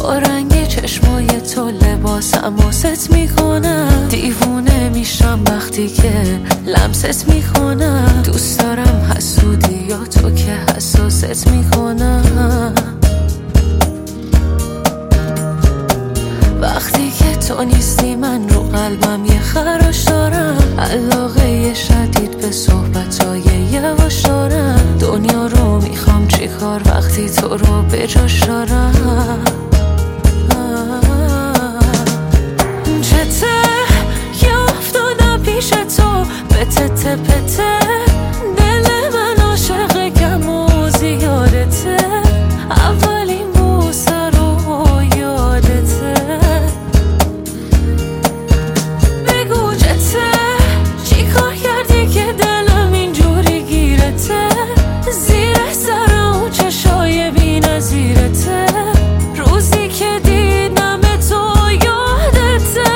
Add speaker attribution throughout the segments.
Speaker 1: با رنگ چشمای تو لباسم ست میکنم. دیوونه میشم وقتی که لمست میکنم. دوست دارم حسودی یا تو که حساست میکنم. وقتی که تو نیستی من رو قلبم یه خراش دارم. علاقه شدید به صحبتای یواش دارم. دنیا رو میخوام چیکار وقتی تو رو به جاش دارم. چته که افتادم پیش تو به تته پته. دل من عاشق کم و زیادته. اولین بوسه رو یادته. بگو چته چی کار کردی که دلم اینجوری گیرته. زیر سر اون چشای بی نظیرته. روزی که دیدم تو یادته.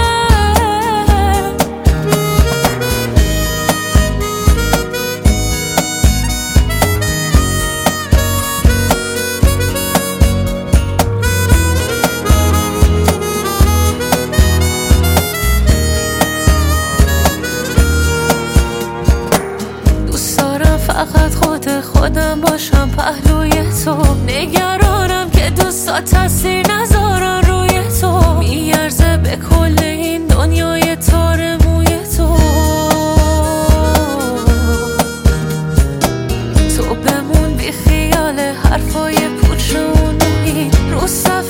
Speaker 1: دوست دارم فقط خودم باشم پهلوی تو. نگرانم که دوستا تاثیر نذارن روی تو. میارزه به کل این دنیای تار موی تو. تو بمون بی خیال حرفای پوچ و نوید. رو